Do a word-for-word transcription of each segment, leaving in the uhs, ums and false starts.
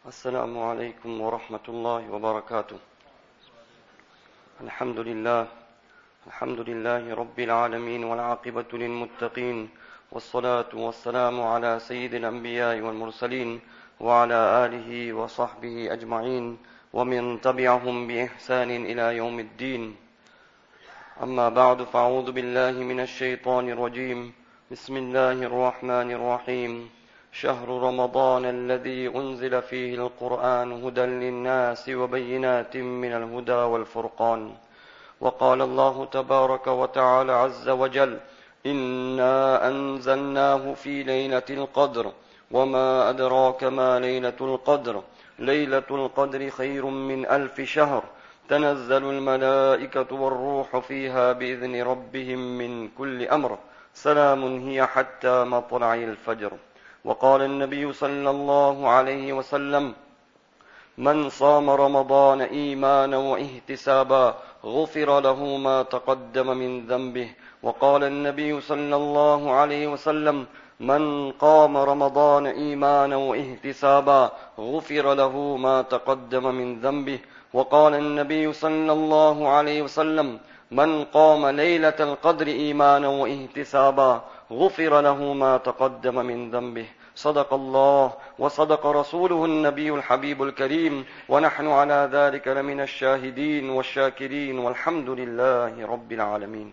السلام عليكم ورحمة الله وبركاته. الحمد لله الحمد لله رب العالمين والعاقبة للمتقين والصلاة والسلام على سيد الأنبياء والمرسلين وعلى آله وصحبه أجمعين ومن تبعهم بإحسان إلى يوم الدين. أما بعد فأعوذ بالله من الشيطان الرجيم. بسم الله الرحمن الرحيم. شهر رمضان الذي أنزل فيه القرآن هدى للناس وبينات من الهدى والفرقان. وقال الله تبارك وتعالى عز وجل: إنا أنزلناه في ليلة القدر وما أدراك ما ليلة القدر ليلة القدر خير من ألف شهر تنزل الملائكة والروح فيها بإذن ربهم من كل أمر سلام هي حتى مطلع الفجر. وقال النبي صلى الله عليه وسلم: من صام رمضان إيمانا واحتسابا غفر له ما تقدم من ذنبه. وقال النبي صلى الله عليه وسلم: من قام رمضان إيمانا واحتسابا غفر له ما تقدم من ذنبه. وقال النبي صلى الله عليه وسلم: من قام ليلة القدر إيمانا واحتسابا غفر له ما تقدم من ذنبه. صدق الله وصدق رسوله النبي الحبيب الكريم، ونحن على ذلك لمن الشاهدين والشاكرين، والحمد لله رب العالمين.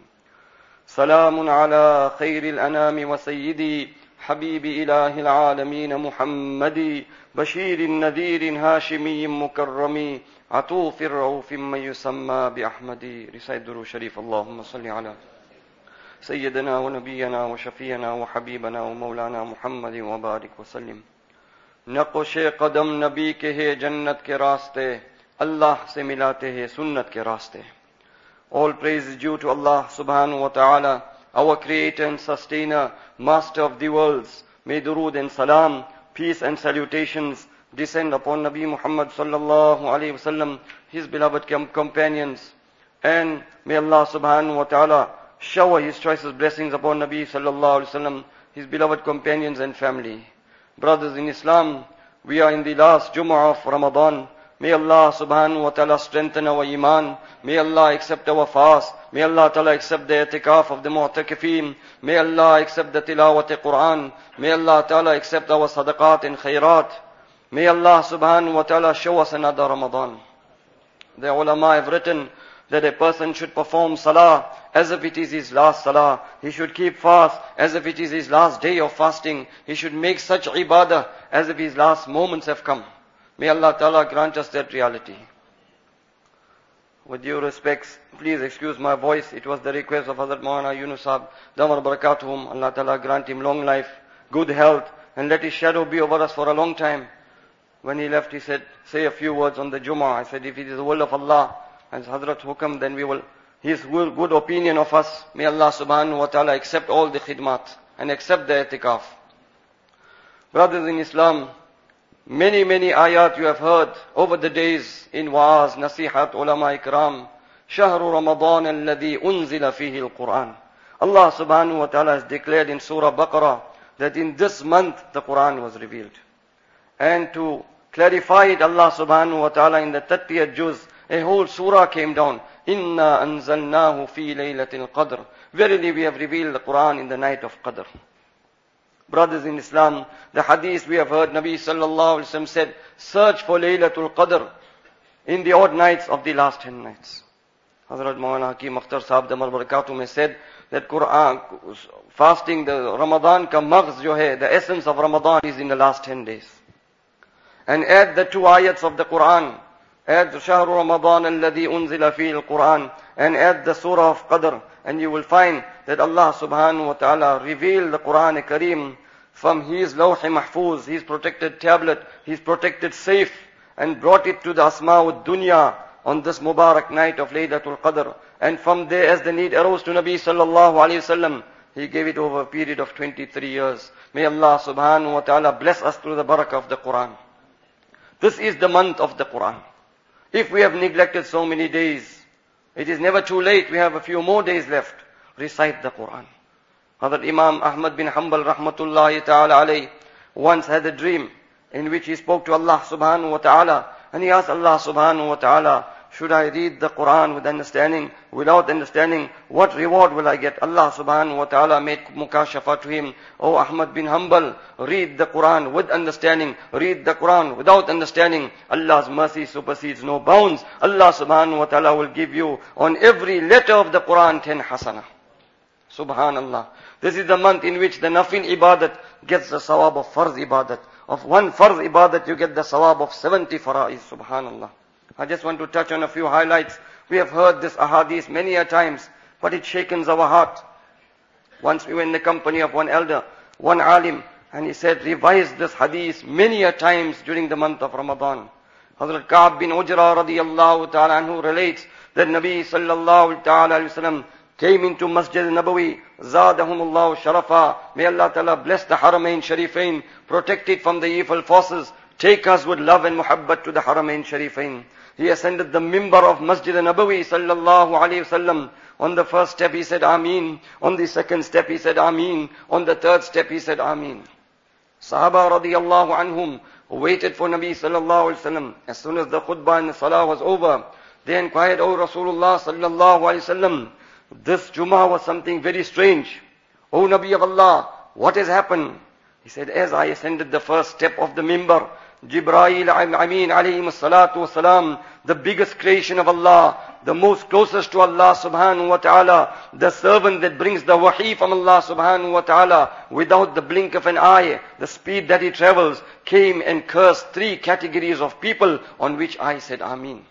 سلام على خير الأنام وسيدي حبيب إله العالمين محمد، بشير النذير هاشمي مكرم عطوف الرؤوف من يسمى بأحمد. Recite Durud Sharif. اللهم صل على سيدنا ونبينا وشفينا وحبيبنا ومولانا محمد وبارك وسلم. नक़्श कदम नबी के है जन्नत के रास्ते, अल्लाह से मिलाते हैं सुन्नत के रास्ते. All praise is due to Allah subhanahu wa ta'ala, our creator and sustainer, master of the worlds. May durood and salam, peace and salutations descend upon Nabi Muhammad sallallahu alayhi wa sallam, his beloved companions, and may Allah subhanahu wa ta'ala shower his choicest blessings upon Nabi sallallahu alayhi wa sallam, his beloved companions and family. Brothers in Islam, we are in the last Jumu'ah of Ramadan. May Allah subhanahu wa ta'ala strengthen our iman. May Allah accept our fast. May Allah ta'ala accept the i'tikaf of the mu'takifin. May Allah accept the tilawat al-Quran. May Allah ta'ala accept our sadaqat and khairat. May Allah subhanahu wa ta'ala show us another Ramadan. The ulama have written that a person should perform salah as if it is his last salah. He should keep fast as if it is his last day of fasting. He should make such ibadah as if his last moments have come. May Allah Ta'ala grant us that reality. With due respects, please excuse my voice. It was the request of Hazrat Maulana Yunus Sahib, Damar Barakatuhum. Allah Ta'ala grant him long life, good health, and let his shadow be over us for a long time. When he left, he said, say a few words on the Jummah. I said, if it is the will of Allah and Hazrat Hukam, then we will, his good opinion of us. May Allah subhanahu wa ta'ala accept all the khidmat and accept the i'tikaf. Brothers in Islam, many, many ayat you have heard over the days in wa'az, nasihat, ulama ikram. Shahru Ramadan alladhi unzila fihi al-Quran. Allah subhanahu wa ta'ala has declared in Surah Baqarah that in this month the Quran was revealed. And to clarify it, Allah subhanahu wa ta'ala in the thirtieth juz, a whole surah came down. Inna anzalnahu fi laylatil qadr. Verily we have revealed the Quran in the night of Qadr. Brothers in Islam, the hadith we have heard, Nabi sallallahu alaihi wasallam said, search for Laylatul Qadr in the odd nights of the last ten nights. Hazrat Maulana Hakim Akhtar Sahib Damar Barakatuh has said that Quran, fasting, the Ramadan ka maghz jo hai, the essence of Ramadan is in the last ten days. And add the two ayats of the Quran, add Shahr Ramadan alladhi unzila fihi al-Quran, and add the Surah of Qadr, and you will find that Allah subhanahu wa ta'ala revealed the Quran Kareem from his Lawh Mahfuz, his protected tablet, his protected safe, and brought it to the Asma'ud Dunya on this Mubarak night of Laylatul Qadr. And from there, as the need arose to Nabi sallallahu alayhi wasallam, he gave it over a period of twenty-three years. May Allah subhanahu wa ta'ala bless us through the barakah of the Quran. This is the month of the Quran. If we have neglected so many days, it is never too late. We have a few more days left. Recite the Quran. Hazrat Imam Ahmad bin Hanbal rahmatullahi ta'ala alayhi once had a dream, in which he spoke to Allah subhanahu wa ta'ala. And he asked Allah subhanahu wa ta'ala, should I read the Quran with understanding, without understanding, what reward will I get? Allah subhanahu wa ta'ala made mukashafa to him. Oh Ahmad bin Hanbal, read the Quran with understanding, read the Quran without understanding. Allah's mercy supersedes no bounds. Allah subhanahu wa ta'ala will give you on every letter of the Quran ten hasana. Subhanallah. This is the month in which the nafil ibadat gets the sawab of farz ibadat. Of one farz ibadat you get the sawab of seventy fara'is. Subhanallah. I just want to touch on a few highlights. We have heard this ahadith many a times, but it shakens our heart. Once we were in the company of one elder, one alim, and he said, revise this hadith many a times during the month of Ramadan. Hazrat Ka'ab bin Ujra radiyallahu ta'ala anhu relates that Nabi sallallahu ta'ala alayhi wa sallam came into Masjid Nabawi, zadahumullahu sharafa. May Allah ta'ala bless the Haramain Sharifain, protect it from the evil forces, take us with love and muhabbat to the Haramain Sharifain. He ascended the mimbar of Masjid Nabawi sallallahu alayhi wasallam. On the first step he said Ameen. On the second step he said Ameen. On the third step he said Ameen. Sahaba radiyallahu anhum waited for Nabi sallallahu alayhi wasallam. As soon as the khutbah and the salah was over, they inquired, O Rasulullah sallallahu alayhi wasallam, this Jummah was something very strange. O Nabi of Allah, what has happened? He said, as I ascended the first step of the mimbar, Jibreel Amin alayhi salatu wasalam, the biggest creation of Allah, the most closest to Allah subhanahu wa ta'ala, the servant that brings the wahi from Allah subhanahu wa ta'ala without the blink of an eye, the speed that he travels, came and cursed three categories of people, on which I said Ameen.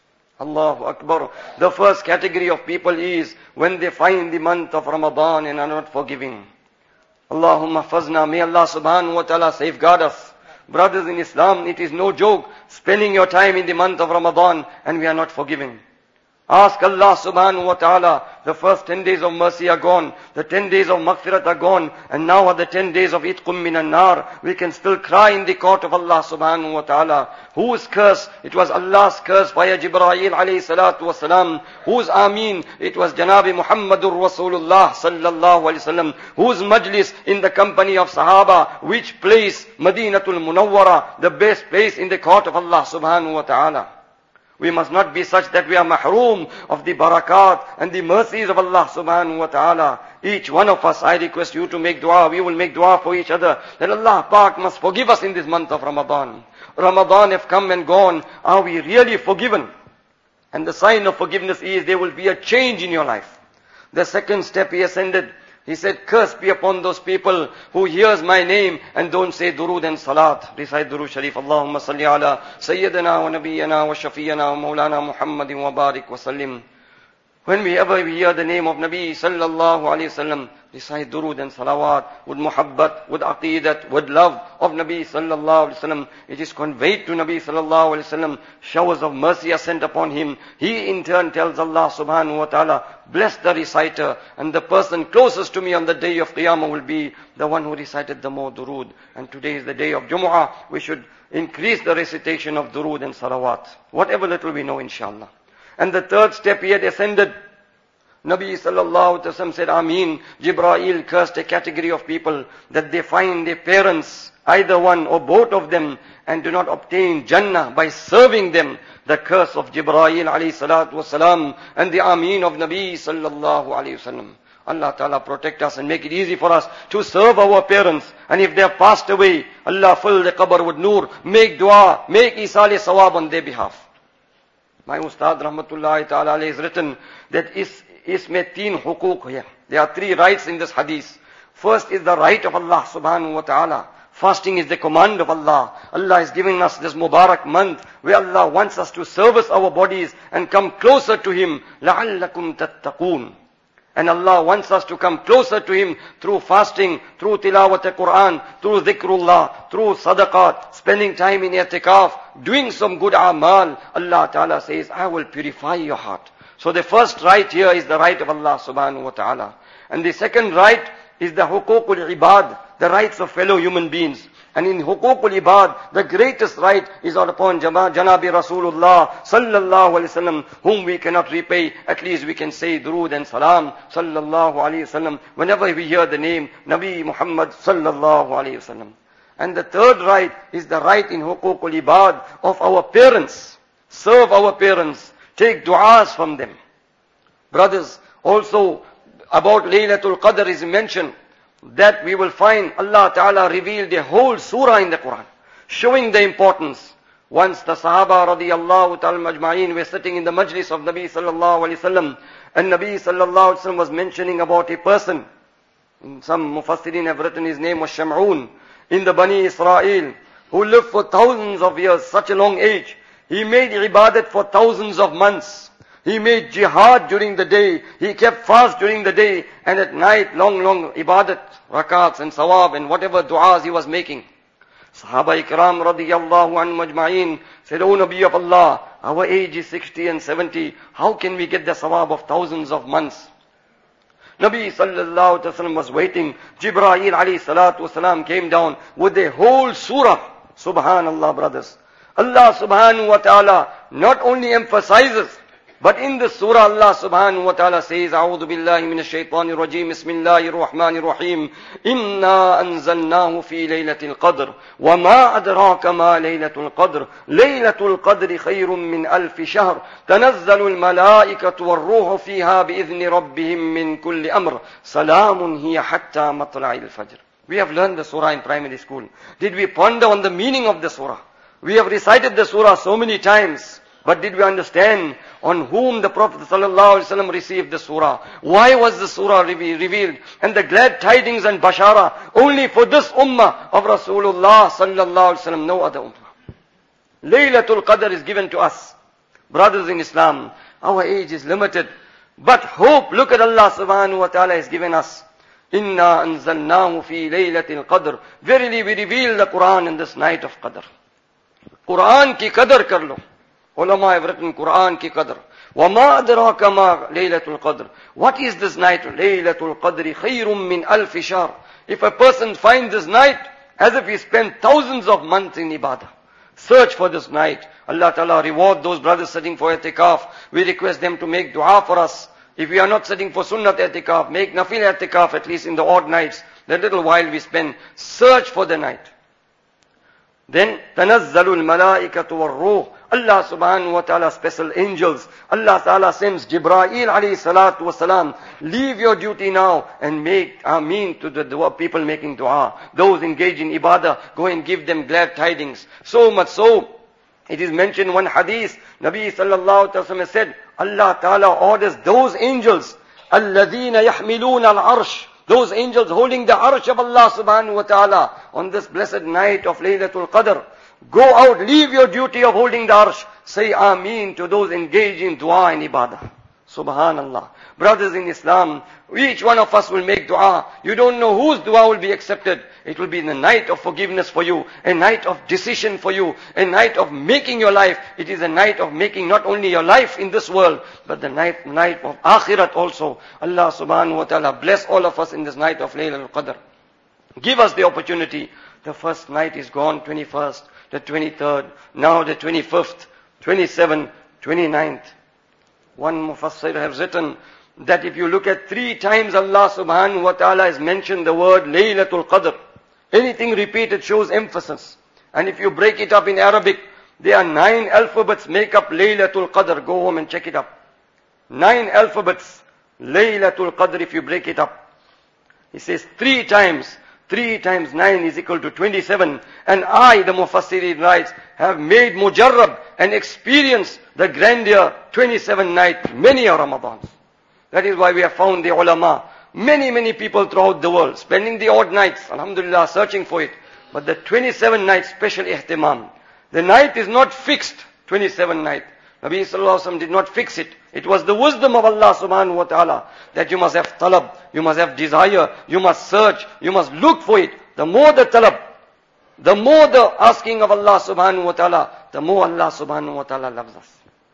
Allahu Akbar. The first category of people is when they find the month of Ramadan and are not forgiving. Allahumma fazna, may Allah subhanahu wa ta'ala safeguard us. Brothers in Islam, it is no joke spending your time in the month of Ramadan and we are not forgiving. Ask Allah subhanahu wa ta'ala, the first ten days of mercy are gone, the ten days of maghfirat are gone, and now are the ten days of itqum minan nar. We can still cry in the court of Allah subhanahu wa ta'ala. Whose curse? It was Allah's curse via Jibreel alayhi salatu wasalam. Whose Ameen? It was Janabi Muhammadur Rasulullah sallallahu alayhi wasallam. Whose majlis? In the company of Sahaba. Which place? Madinatul Munawwara, the best place in the court of Allah subhanahu wa ta'ala. We must not be such that we are mahroom of the barakat and the mercies of Allah subhanahu wa ta'ala. Each one of us, I request you to make dua. We will make dua for each other, that Allah Pak must forgive us in this month of Ramadan. Ramadan have come and gone. Are we really forgiven? And the sign of forgiveness is there will be a change in your life. The second step he ascended. He said, curse be upon those people who hears my name and don't say durood and salat. Recite durood sharif. Allahumma salli ala Sayyidina wa Nabiyyana wa Shafiyyana wa Mawlana Muhammadin wa barik wa sallim. Whenever we hear the name of Nabi sallallahu alayhi wasallam, recite durood and salawat with muhabbat, with aqidat, with love of Nabi sallallahu alayhi wasallam. It is conveyed to Nabi sallallahu alayhi wasallam. Showers of mercy are sent upon him. He in turn tells Allah subhanahu wa ta'ala, bless the reciter, and the person closest to me on the day of Qiyamah will be the one who recited the more durood. And today is the day of Jumu'ah. We should increase the recitation of durood and salawat. Whatever little we know, inshallah. And the third step he had ascended. Nabi sallallahu alayhi wa sallam said, Ameen. Jibreel cursed a category of people that they find their parents, either one or both of them, and do not obtain Jannah by serving them. The curse of Jibreel alayhi salatu wasalam and the Ameen of Nabi sallallahu alayhi wa sallam. Allah Ta'ala protect us and make it easy for us to serve our parents. And if they have passed away, Allah fill the qabr with nur. Make dua, make isale sawab on their behalf. My Ustad Rahmatullahi Ta'ala has written that is isme teen hukuk hai. There are three rights in this hadith. First is the right of Allah subhanahu wa ta'ala. Fasting is the command of Allah. Allah is giving us this Mubarak month where Allah wants us to service our bodies and come closer to Him. لَعَلَّكُمْ تَتَّقُونَ. And Allah wants us to come closer to Him through fasting, through tilawat al-Quran, through dhikrullah, through sadaqat, spending time in i'tikaf, doing some good amal. Allah Ta'ala says, I will purify your heart. So the first right here is the right of Allah subhanahu wa ta'ala. And the second right is the hukukul ibad, the rights of fellow human beings. And in hukukul ibad, the greatest right is upon Janabi Rasulullah sallallahu alayhi wasallam, whom we cannot repay. At least we can say durood and salam sallallahu alayhi wasallam whenever we hear the name Nabi Muhammad sallallahu alayhi wasallam. And the third right is the right in huququl ibad of our parents. Serve our parents. Take du'as from them. Brothers, also about Laylatul Qadr is mentioned that we will find Allah Ta'ala revealed a whole surah in the Quran, showing the importance. Once the Sahaba radiyallahu ta'ala majma'in were sitting in the majlis of Nabi sallallahu alayhi wasallam, and Nabi sallallahu alayhi wasallam was mentioning about a person. Some Mufassirin have written his name was Sham'un, in the Bani Israel, who lived for thousands of years, such a long age. He made ibadat for thousands of months. He made jihad during the day. He kept fast during the day. And at night, long, long ibadat, rakats and sawab and whatever du'as he was making. Sahaba ikram radiyallahu anhu majma'in said, O Nabi of Allah, our age is sixty and seventy. How can we get the sawab of thousands of months? Nabi sallallahu alayhi wa sallam was waiting. Jibreel alayhi salatu wasalam came down with a whole surah. Subhanallah, brothers. Allah subhanahu wa ta'ala not only emphasizes, but in the surah Allah subhanahu wa ta'ala says, A'udhu billahi minash shaitanir rajim, Bismillahir rahmanir rahim, Inna anzalnahu fi laylatil qadr, wa ma adraka ma laylatul qadr, laylatul qadri khayrun min alfi shahr, tanazzalul malaikatu war ruhu fiha bi'idhni rabbihim min kulli amr, salamun hiya hatta matla'il fajr. We have learned the surah in primary school. Did we ponder on the meaning of the surah? We have recited the surah so many times. But did we understand on whom the Prophet ﷺ received the surah? Why was the surah revealed? And the glad tidings and bashara only for this ummah of Rasulullah ﷺ, no other ummah. Laylatul Qadr is given to us. Brothers in Islam, our age is limited. But hope, look at Allah subhanahu wa ta'ala has given us. Inna anzalnahu fi laylatil qadr. Verily we reveal the Quran in this night of Qadr. Quran ki qadr kar lo. Ulama have written Quran ki qadr. وَمَا أَدْرَاكَ مَا لَيْلَةُ الْقَدْرِ. What is this night? لَيْلَةُ الْقَدْرِ خَيْرٌ مِّنْ أَلْفِ شَهْرٍ. If a person finds this night, as if he spent thousands of months in ibadah. Search for this night. Allah Ta'ala reward those brothers sitting for i'tikaf. We request them to make dua for us. If we are not sitting for sunnat i'tikaf, make nafil i'tikaf at least in the odd nights. The little while we spend, search for the night. Then, تَنَزَّلُ الْمَلَائِكَةُ وَالْرُوحُ. Allah subhanahu wa ta'ala special angels. Allah ta'ala sends Jibreel alayhi salatu wasalam. Leave your duty now and make ameen to the dua, people making dua. Those engaged in ibadah, go and give them glad tidings. So much so, it is mentioned one hadith, Nabi sallallahu alayhi wa sallam said, Allah ta'ala orders those angels, الَّذِينَ يَحْمِلُونَ الْعَرْشِ. Those angels holding the arsh of Allah subhanahu wa ta'ala on this blessed night of Laylatul Qadr. Go out, leave your duty of holding the arsh. Say Ameen to those engaged in dua and ibadah. Subhanallah. Brothers in Islam, each one of us will make dua. You don't know whose dua will be accepted. It will be the night of forgiveness for you, a night of decision for you, a night of making your life. It is a night of making not only your life in this world, but the night, night of akhirat also. Allah subhanahu wa ta'ala bless all of us in this night of Laylatul Qadr. Give us the opportunity. The first night is gone, twenty-first, the twenty-third, now the twenty-fifth, twenty-seventh, twenty-ninth. One Mufassir has written that if you look at three times Allah subhanahu wa ta'ala has mentioned the word Laylatul Qadr. Anything repeated shows emphasis. And if you break it up in Arabic, there are nine alphabets make up Laylatul Qadr. Go home and check it up. Nine alphabets. Laylatul Qadr if you break it up. He says three times. Three times nine is equal to twenty-seven. And I, the Mufassirin writes, have made mujarrab and experienced the grandeur twenty-seven nights, many are Ramadans. That is why we have found the ulama, many, many people throughout the world, spending the odd nights, alhamdulillah, searching for it. But the twenty-seven nights special ihtimam. The night is not fixed, twenty-seven night. Nabi sallallahu alaihi wasallam did not fix it. It was the wisdom of Allah subhanahu wa ta'ala that you must have talab, you must have desire, you must search, you must look for it. The more the talab, the more the asking of Allah subhanahu wa ta'ala, the more Allah subhanahu wa ta'ala loves us.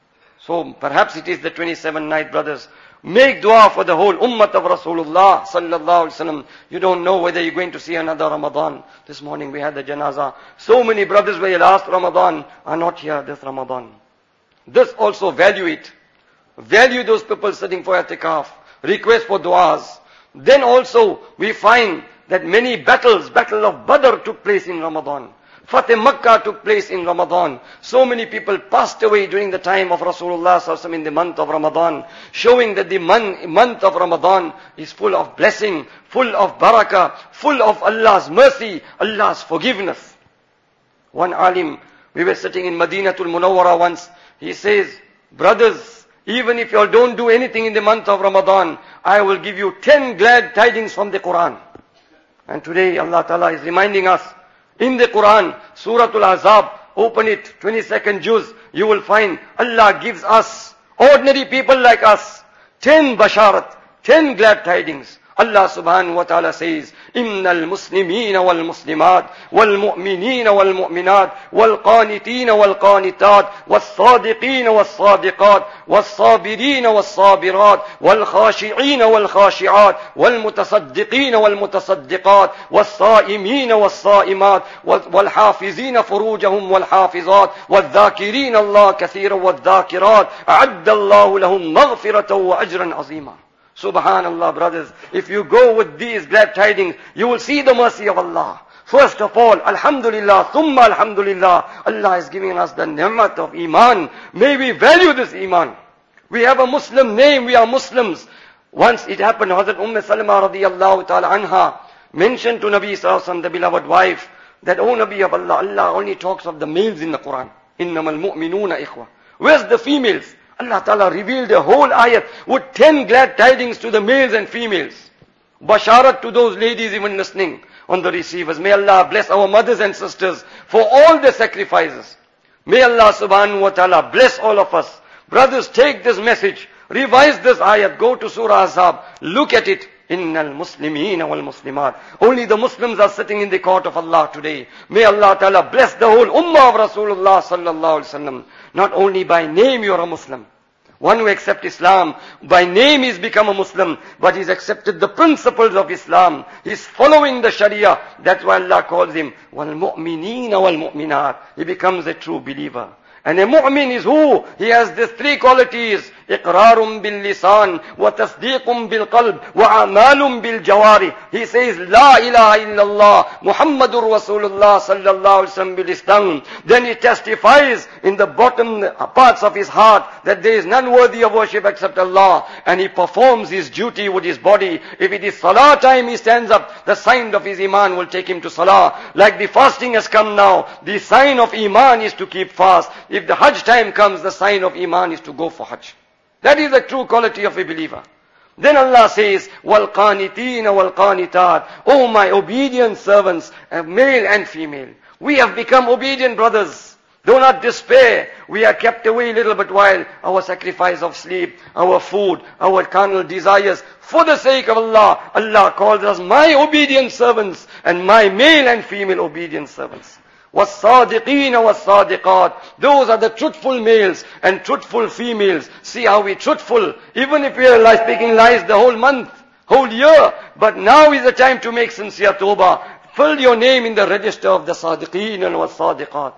So perhaps it is the twenty-seventh night, brothers. Make dua for the whole ummah of Rasulullah sallallahu alaihi wasallam. You don't know whether you're going to see another Ramadan. This morning we had the janazah. So many brothers were last Ramadan are not here this Ramadan. This also value it. Value those people sitting for i'tikaf. Request for du'as. Then also we find that many battles, Battle of Badr took place in Ramadan. Fateh Makkah took place in Ramadan. So many people passed away during the time of Rasulullah sallallahu alaihi wasallam in the month of Ramadan, showing that the month, month of Ramadan is full of blessing, full of barakah, full of Allah's mercy, Allah's forgiveness. One alim, we were sitting in Madinatul Munawwara once, he says, brothers, even if you all don't do anything in the month of Ramadan, I will give you ten glad tidings from the Quran. And today Allah Ta'ala is reminding us, in the Quran, Suratul Azab, open it, twenty-second juz, you will find Allah gives us, ordinary people like us, ten basharat, ten glad tidings. Allah subhanahu wa ta'ala says, إِنَّ الْمُسْلِمِينَ وَالْمُسْلِمَاتِ وَالْمُؤْمِنِينَ وَالْمُؤْمِنَاتِ وَالْقَانِتِينَ وَالْقَانِتَاتِ وَالصَّادِقِينَ وَالصَّادِقَاتِ وَالصَّابِرِينَ وَالصَّابِرَاتِ وَالْخَاشِعِينَ وَالْخَاشِعَاتِ وَالْمُتَصَدِّقِينَ وَالْمُتَصَدِّقَاتِ وَالصَّائِمِينَ وَالصَّائِمَاتِ وَالْحَافِظِينَ فُرُوجَهُمْ وَالْحَافِظَاتِ وَالذَّاكِرِينَ اللَّهَ كَثِيرًا وَالذَّاكِرَاتِ أَعَدَّ اللَّهُ لَهُمْ مَغْفِرَةً وَأَجْرًا عَظِيمًا. Subhanallah, brothers, if you go with these glad tidings, you will see the mercy of Allah. First of all, Alhamdulillah, Thumma Alhamdulillah, Allah is giving us the ni'mat of Iman. May we value this Iman. We have a Muslim name, we are Muslims. Once it happened, Hazrat Umm Salama radiyallahu ta'ala anha mentioned to Nabi sallallahu alaihi wasallam, the beloved wife, that, oh Nabi of Allah, Allah only talks of the males in the Quran. Innamal mu'minuna ikhwa. Where's the females? Allah Ta'ala revealed a whole ayat with ten glad tidings to the males and females. Basharat to those ladies even listening on the receivers. May Allah bless our mothers and sisters for all their sacrifices. May Allah subhanahu wa ta'ala bless all of us. Brothers, take this message, revise this ayat, go to Surah Ahzab, look at it. Innal Muslimeen wal Muslimat. Only the Muslims are sitting in the court of Allah today. May Allah Ta'ala bless the whole ummah of Rasulullah sallallahu alaihi wasallam. Not only by name you are a Muslim. One who accepts Islam, by name he's become a Muslim, but he's accepted the principles of Islam. He's following the Sharia. That's why Allah calls him wal mu'mineen wal mu'minat. He becomes a true believer. And a mu'min is who? He has these three qualities. إقرار باللسان وتصديق بالقلب وأعمال بالجوارح. He says لا إله إلا الله محمد رسول الله صلى الله عليه وسلم بالإسلام. Then he testifies in the bottom parts of his heart that there is none worthy of worship except Allah, and he performs his duty with his body. If it is salah time, he stands up, the sign of his iman will take him to salah. Like the fasting has come now, the sign of iman is to keep fast. If the hajj time comes, the sign of iman is to go for hajj. That is the true quality of a believer. Then Allah says, وَالْقَانِتِينَ وَالْقَانِتَاتِ. Oh my obedient servants, male and female. We have become obedient brothers. Do not despair. We are kept away a little bit while our sacrifice of sleep, our food, our carnal desires. For the sake of Allah, Allah calls us my obedient servants and my male and female obedient servants. وَالصَّادِقِينَ وَالصَّادِقَاتِ. Those are the truthful males and truthful females. See how we truthful. Even if we are like speaking lies the whole month, whole year. But now is the time to make sincere tawbah. Fill your name in the register of the Sadiqeen and was-Sadiqat.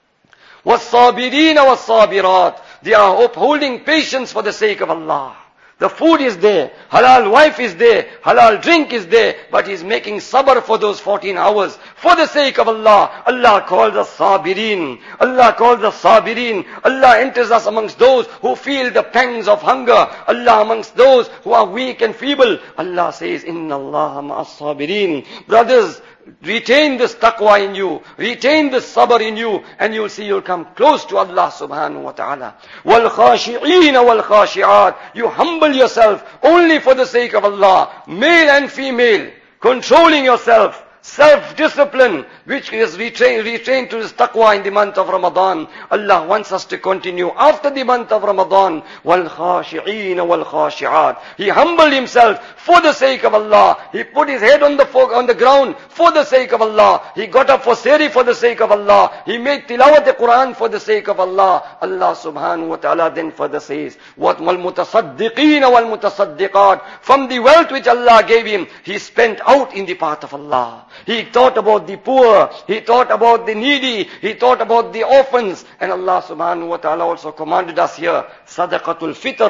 Was-Sabirin was-Sabirat. They are upholding patience for the sake of Allah. The food is there, halal wife is there, halal drink is there, but he's making sabr for those fourteen hours. For the sake of Allah, Allah calls us sabirin. Allah calls us sabirin. Allah enters us amongst those who feel the pangs of hunger. Allah amongst those who are weak and feeble. Allah says, Inna Allah ma'as sabirin. Brothers, retain this taqwa in you, retain this sabr in you, and you'll see you'll come close to Allah subhanahu wa ta'ala. Wal khashi'een wal khashi'at. You humble yourself only for the sake of Allah, male and female, controlling yourself, self-discipline, which is retrained, retrained to this taqwa in the month of Ramadan. Allah wants us to continue after the month of Ramadan. Wal khashi'een wal khashi'at. He humbled himself for the sake of Allah. He put his head on the on the ground for the sake of Allah. He got up for sehri for the sake of Allah. He made tilawat al-Quran for the sake of Allah. Allah subhanahu wa ta'ala then further says, What wal mutasaddiqeen wal mutasaddiqat. From the wealth which Allah gave him, he spent out in the path of Allah. He thought about the poor, he thought about the needy, he thought about the orphans. And Allah subhanahu wa ta'ala also commanded us here, sadaqatul fitr,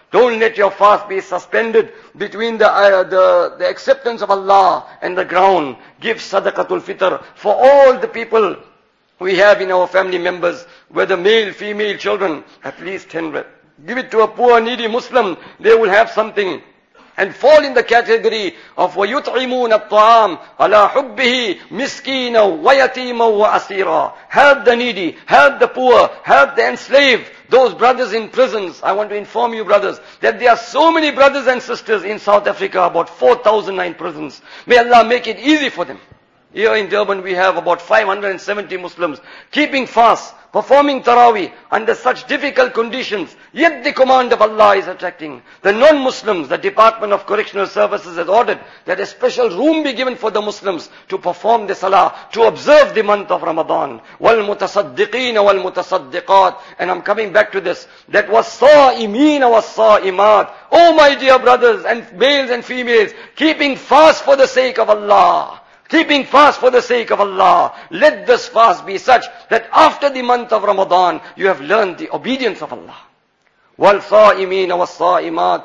Don't let your fast be suspended between the, uh, the, the acceptance of Allah and the ground. Give sadaqatul fitr for all the people we have in our family members, whether male, female, children, at least ten. Give it to a poor, needy Muslim. They will have something. And fall in the category of وَيُطْعِمُونَ الطَّعَامِ عَلَى حُبِّهِ مِسْكِينًا وَيَتِيمًا وَأَسِيرًا. Help the needy, help the poor, help the enslaved, those brothers in prisons. I want to inform you, brothers, that there are so many brothers and sisters in South Africa, about four thousand nine prisons. May Allah make it easy for them. Here in Durban we have about five hundred seventy Muslims keeping fast, performing Taraweeh under such difficult conditions. Yet the command of Allah is attracting. The non-Muslims, the Department of Correctional Services has ordered that a special room be given for the Muslims to perform the Salah, to observe the month of Ramadan. وَالْمُتَصَدِّقِينَ وَالْمُتَصَدِّقَاتِ. And I'm coming back to this. That was صَائِمِينَ وَالصَّائِمَاتِ. Oh my dear brothers and males and females, keeping fast for the sake of Allah. Keeping fast for the sake of Allah. Let this fast be such that after the month of Ramadan, you have learned the obedience of Allah. وَالصَّائِمِينَ وَالصَّائِمَاتِ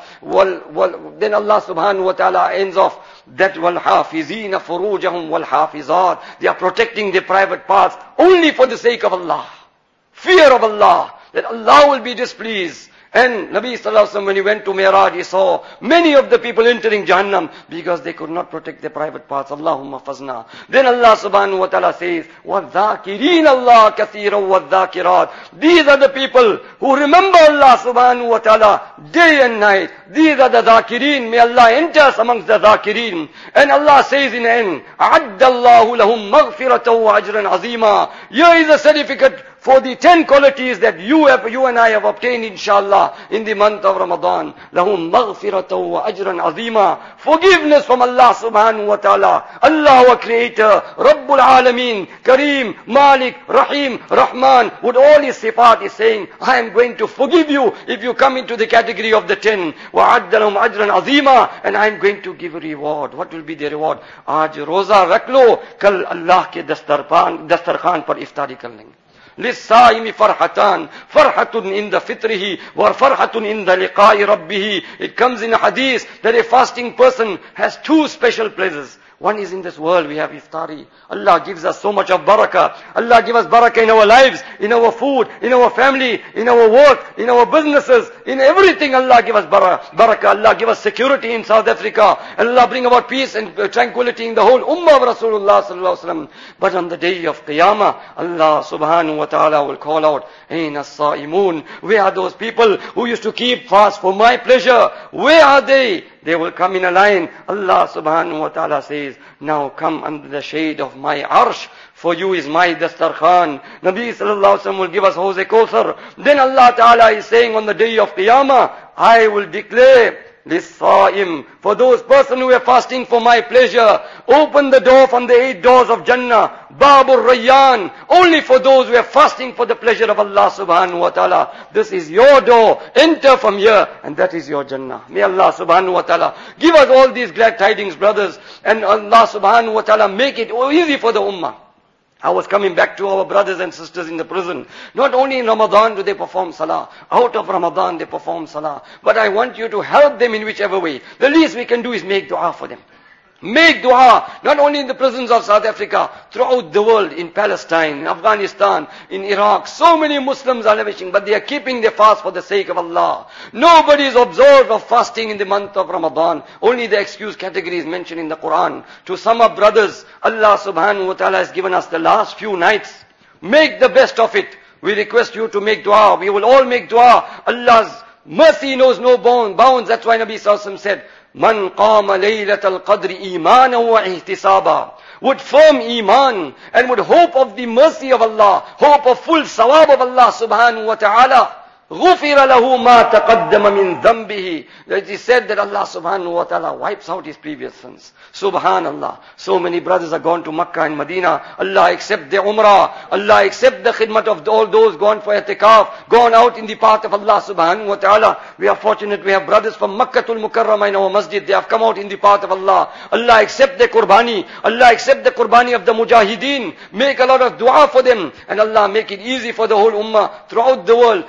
وَال Then Allah subhanahu wa ta'ala ends off that وَالْحَافِظِينَ فُرُوجَهُمْ وَالْحَافِظَاتِ. They are protecting their private parts only for the sake of Allah. Fear of Allah, that Allah will be displeased. And Nabi sallallahu alaihi wasallam, when he went to Mi'raj, he saw many of the people entering Jahannam because they could not protect their private parts. Allahumma fazna. Then Allah subhanahu wa ta'ala says, وَالذَّاكِرِينَ اللَّهَ كَثِيرًا وَالذَّاكِرَاتِ. These are the people who remember Allah subhanahu wa ta'ala day and night. These are the dhakirin. May Allah enter us amongst the dhakirin. And Allah says in the end, أَعَدَّ اللَّهُ لَهُمْ مَغْفِرَةً وَأَجْرًا عَظِيمًا. Here is a certificate for the ten qualities that you have, you and I have obtained, inshallah, in the month of Ramadan. Lahum maghfiratan wa ajran azima. Forgiveness from Allah subhanahu wa ta'ala. Allah our creator, Rabbul Alameen, Kareem, Malik, Rahim, Rahman, with all his sifat is saying, I am going to forgive you if you come into the category of the ten. Wa adda lahum ajran azima. And I am going to give a reward. What will be the reward? Aaj roza rak lo, kal Allah ke dastarkhan, dastarkhan par iftari kar lenge. لِلصَّائِمِ فَرْحَتَانِ فَرْحَةٌ عِنْدَ فِطْرِهِ وَفَرْحَةٌ عِنْدَ لِقَاءِ رَبِّهِ. It comes in a hadith that a fasting person has two special pleasures. One is in this world, we have iftari. Allah gives us so much of barakah. Allah gives us barakah in our lives, in our food, in our family, in our work, in our businesses, in everything. Allah gives us barakah. Allah gives us security in South Africa. Allah bring about peace and tranquility in the whole ummah of Rasulullah sallallahu alaihi wasallam. But on the day of Qiyamah, Allah subhanahu wa ta'ala will call out, Aina as-sa'imun. Where are those people who used to keep fast for my pleasure? Where are they? They will come in a line. Allah subhanahu wa ta'ala says, now come under the shade of my arsh. For you is my dastarkhan. Nabi sallallahu alaihi wasallam will give us Hawz Kawthar. Then Allah ta'ala is saying on the day of Qiyamah, I will declare this Sa'im, for those person who are fasting for my pleasure, open the door from the eight doors of Jannah, Babur Rayyan, only for those who are fasting for the pleasure of Allah subhanahu wa ta'ala. This is your door, enter from here, and that is your Jannah. May Allah subhanahu wa ta'ala give us all these glad tidings, brothers, and Allah subhanahu wa ta'ala make it easy for the ummah. I was coming back to our brothers and sisters in the prison. Not only in Ramadan do they perform salah. Out of Ramadan they perform salah. But I want you to help them in whichever way. The least we can do is make dua for them. Make dua, not only in the prisons of South Africa, throughout the world, in Palestine, in Afghanistan, in Iraq. So many Muslims are lavishing, but they are keeping their fast for the sake of Allah. Nobody is observed of fasting in the month of Ramadan. Only the excuse category is mentioned in the Quran. To sum up, brothers, Allah subhanahu wa ta'ala has given us the last few nights. Make the best of it. We request you to make dua. We will all make dua. Allah's mercy knows no bounds. That's why Nabi sallallahu alaihi wasallam said, Man qama laylatal qadri imanan wa ihtisaba. Would firm iman and would hope of the mercy of Allah, hope of full sawab of Allah subhanahu wa ta'ala. غُفِرَ لَهُ مَا تَقَدَّمَ مِنْ ذَنْبِهِ. It is said that Allah subhanahu wa ta'ala wipes out his previous sins. Subhanallah. So many brothers are gone to Makkah and Medina. Allah accept their umrah. Allah accept the khidmat of all those gone for i'tikaf, gone out in the path of Allah subhanahu wa ta'ala. We are fortunate we have brothers from Makkatul Mukarramah in our masjid. They have come out in the path of Allah. Allah accept their qurbani. Allah accept the qurbani of the mujahideen. Make a lot of dua for them. And Allah make it easy for the whole ummah throughout the world, especially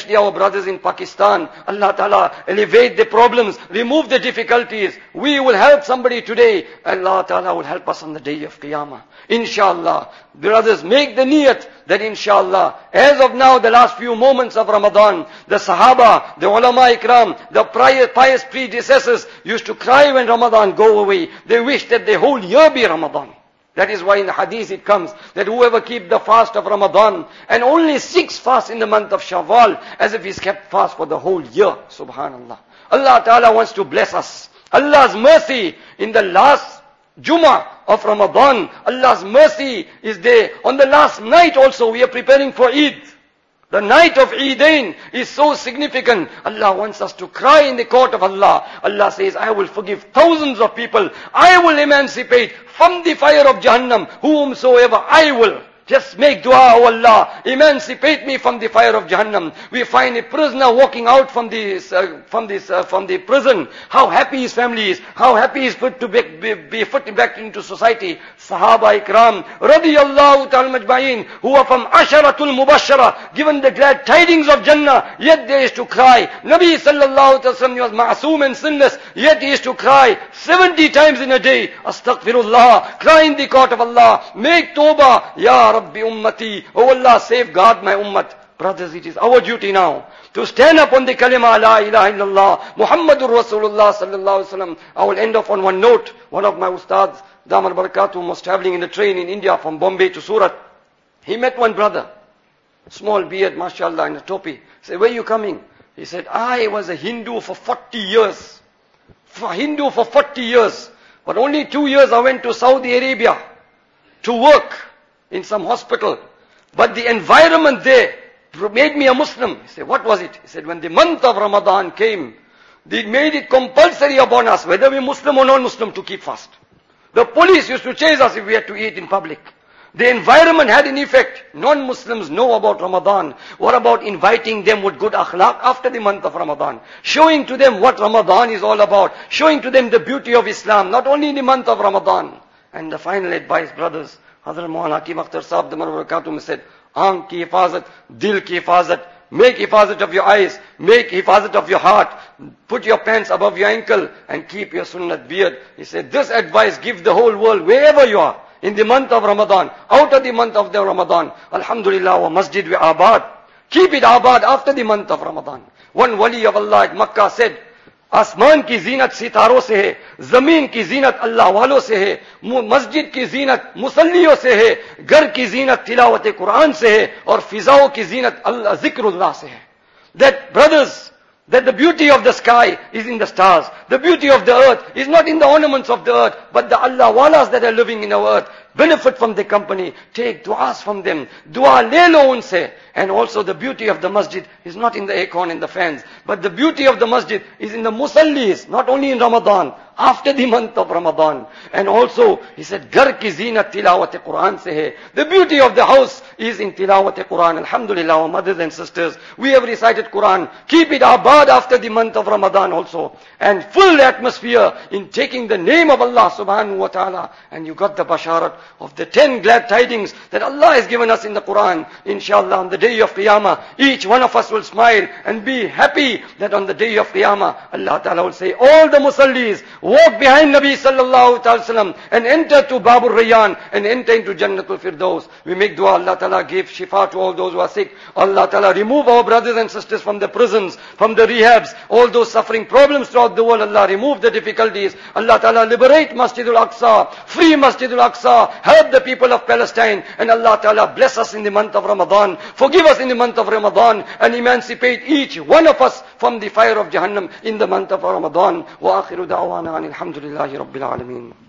especially our brothers in Pakistan. Allah Ta'ala elevate the problems, remove the difficulties. We will help somebody today. Allah Ta'ala will help us on the day of Qiyamah. Inshallah. Brothers, make the niyat that inshallah, as of now, the last few moments of Ramadan, the Sahaba, the Ulama Ikram, the prior, pious predecessors used to cry when Ramadan go away. They wish that the whole year be Ramadan. That is why in the hadith it comes that whoever keep the fast of Ramadan and only six fasts in the month of Shawwal, as if he's kept fast for the whole year. Subhanallah. Allah Ta'ala wants to bless us. Allah's mercy in the last Jummah of Ramadan. Allah's mercy is there. On the last night also we are preparing for Eid. The night of Eidain is so significant. Allah wants us to cry in the court of Allah. Allah says, I will forgive thousands of people. I will emancipate from the fire of Jahannam whomsoever I will. Just make dua, oh Allah, emancipate me from the fire of Jahannam. We find a prisoner walking out from this, uh, from this, uh, from the prison. How happy his family is. How happy he is put to be, be, be put back into society. Sahaba Ikram, radiyallahu ta'ala majma'in, who are from Asharatul Mubashara, given the glad tidings of Jannah, yet they used to cry. Nabi sallallahu ta'ala sallam was ma'asum and sinless, yet he used to cry seventy times in a day. Astaghfirullah, cry in the court of Allah, make tawbah, Ya Rabbi ummati, oh Allah, safeguard my ummat. Brothers, it is our duty now to stand up on the kalima la ilaha illallah, Muhammadur Rasulullah sallallahu alaihi wasallam. I will end off on one note. One of my ustads, Damar Barakatuh, was traveling in the train in India from Bombay to Surat. He met one brother, small beard, mashallah, and a topi. He said, where are you coming? He said, I was a Hindu for forty years. For Hindu for forty years. But only two years I went to Saudi Arabia to work in some hospital. But the environment there made me a Muslim. He said, what was it? He said, when the month of Ramadan came, they made it compulsory upon us, whether we're Muslim or non-Muslim, to keep fast. The police used to chase us if we had to eat in public. The environment had an effect. Non-Muslims know about Ramadan. What about inviting them with good akhlaq after the month of Ramadan? Showing to them what Ramadan is all about. Showing to them the beauty of Islam, not only in the month of Ramadan. And the final advice, brothers, Hazrat Maulana Hakim Akhtar Sahab Damar Barakatuh said, Aankh ki hifazat, dil ki hifazat, make hifazat of your eyes, make hifazat of your heart, put your pants above your ankle and keep your sunnat beard. He said, this advice give the whole world wherever you are, in the month of Ramadan, out of the month of the Ramadan. Alhamdulillah wa masjid wa abad. Keep it abad after the month of Ramadan. One wali of Allah at Makkah said, आसमान की जीनत सितारों से है, जमीन की जीनत अल्लाह वालों से है, मस्जिद की जीनत मुसल्लियों से है, घर की जीनत तिलावत कुरान से है और फिजाओं की जीनत अल्लाह जिक्रुल्लाह से है. That brothers, that the beauty of the sky is in the stars. The beauty of the earth is not in the ornaments of the earth, but the Allah walas that are living in our earth. Benefit from the company. Take du'as from them. Dua le lo unse. And also the beauty of the masjid is not in the aircon and the fans, but the beauty of the masjid is in the musallis, not only in Ramadan, after the month of Ramadan. And also, he said, Gar ki zinat tilawat Quran se hai. The beauty of the house is in tilawat Quran. Alhamdulillah, our mothers and sisters, we have recited Quran. Keep it abad after the month of Ramadan also. And fill the atmosphere in taking the name of Allah subhanahu wa ta'ala. And you got the basharat of the ten glad tidings that Allah has given us in the Quran. Inshallah, on the day of Qiyamah, each one of us will smile and be happy that on the day of Qiyamah, Allah Ta'ala will say, all the musallis, walk behind Nabi sallallahu ta'ala sallam and enter to Babur Rayyan and enter into Jannatul Firdaus. We make dua, Allah Ta'ala give shifa to all those who are sick. Allah Ta'ala remove our brothers and sisters from the prisons, from the rehabs, all those suffering problems throughout the world. Allah remove the difficulties. Allah Ta'ala liberate Masjidul Aqsa, free Masjidul Aqsa, help the people of Palestine, and Allah Ta'ala bless us in the month of Ramadan. Forgive us in the month of Ramadan and emancipate each one of us from the fire of Jahannam in the month of Ramadan. Wa akhiru da'wana alhamdulillahi rabbil alameen.